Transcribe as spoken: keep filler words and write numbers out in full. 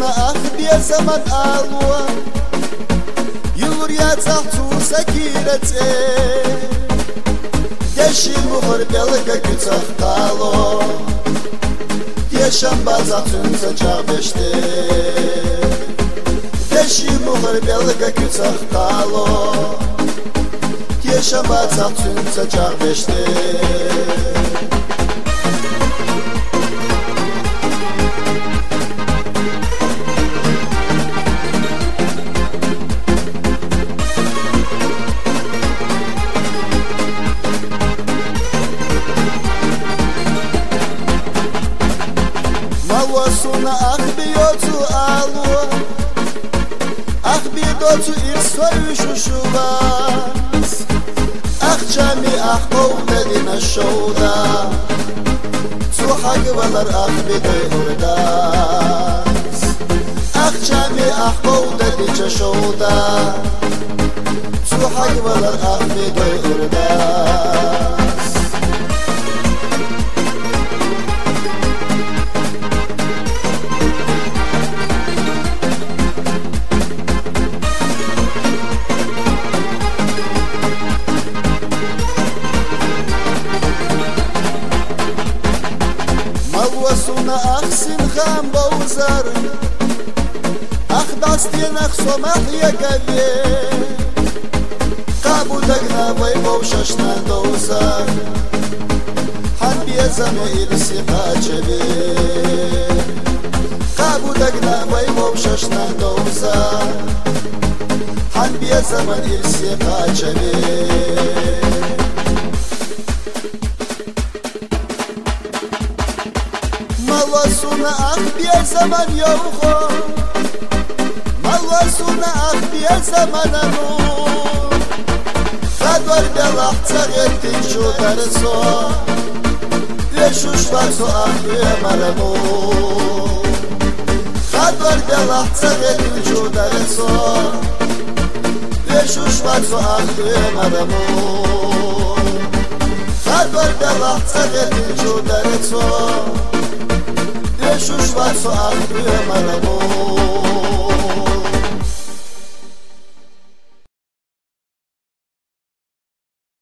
أخبي زمن ألوى يلور يا تحتو سكيرتي دشي مغر بلغة كتختالو ديشم بازاتون تجابشتي دشي مغر بلغة كتختالو ديشم بازاتون تجابشتي Malvasuna ahbi yotu alwa ahbi dotu irsoyu shushulas Ahchami ahqov medina shouda Tu hagvalar ahbi doyurdas Ahchami ahqov dedice shouda Tu hagvalar ahbi doyurdas Malvasuna ahsin kham bauzar Akh bastien akh somah yagaye Qabu dagna vay bovshashna dozar Han biezame ilsi qachebe Qabu dagna vay bovshashna dozar Han biezame ilsi qachebe Malvasuna ahbi zaman yauho Malvasuna ahbi zaman anu Khadvar belach tsagetin shudarso Leshush varso ahbi maramu Khadvar belach tsagetin shudarso Leshush varso ahbi maramu Khadvar belach tsagetin shudarso Shushvatso ahbi maramu